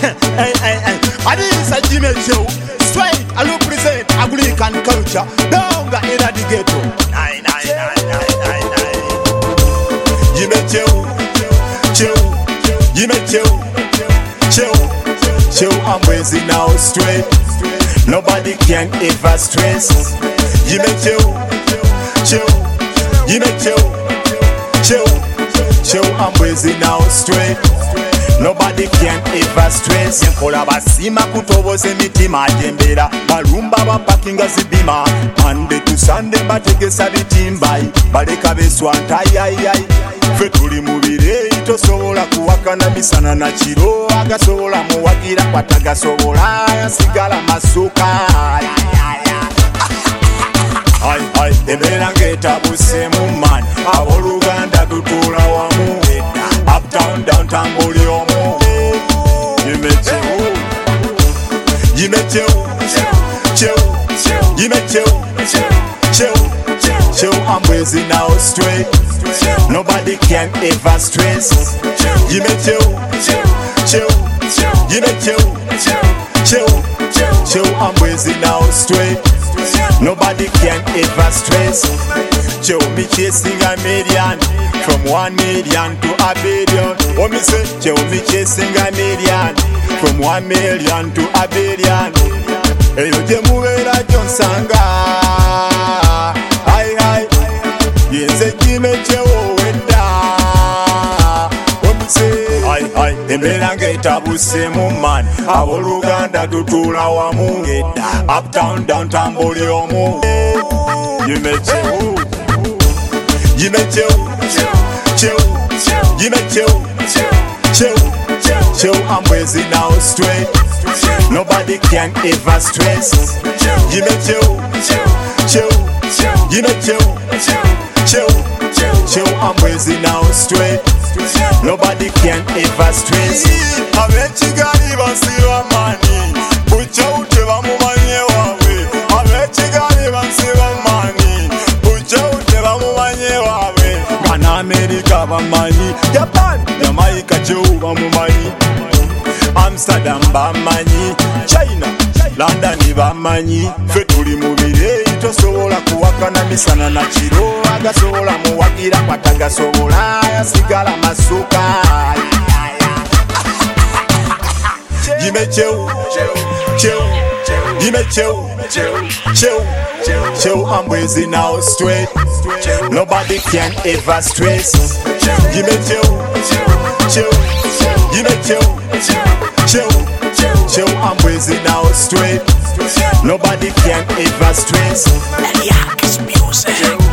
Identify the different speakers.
Speaker 1: Hey. Adisa Jimmy Show. Straight, I represent Anglican culture. Down in the ghetto. Nine. Jimmy Show. Jimmy Show, I'm raising now straight. Nobody can ever stress. Jimmy Show, I'm raising now straight. Nobody can ever stress. Nkola basima kutoboza emitima ajembera balumba bapakinga zibima Monday to Sunday bategesa bitimba baleka beswanta ayayay fe tuli mubire tosobola kuwakana misana na kiro agasobola muwagira kwatagasobola yasigala masuka Ay, embeera ng'etabuse mu mani abooluganda tutula wamu uptown downtown buli omu Chill, I'm raising now straight. Nobody can ever stress. Chill, I'm raising now straight. Nobody can ever stress. Chill, me chasing a million. From 1 million to a billion. Oh, me say, chill, me chasing a million. From 1 million to a billion. Hey, you just move it like John Sanga. Hi. Yes, give me chill with that. Oh, me say, hi. Embeera ng'etabuse mu mani abooluganda tutula wamu uptown downtown buli omu Chill, I'm raising now straight. Nobody can ever stress. Chill, I'm raising now straight. Nobody can ever stress. Abekigali basiba mani buchaute bamumanye wawe. Abekigali basiba mani buchaute bamumanye wawe. Kana America bamanyi, Japan, Jamaica jo bamumanyi, Amsterdam bamanyi, China, London bamanyi. Fe tuli mubire tosobola kuwakana misana na kiro agasobola muwagira kwatagasobola yasigala masuka Chill, I'm raising now straight. Nobody can ever stress. Chill, I'm raising now straight. Nobody can ever stress.
Speaker 2: Eliakis Music.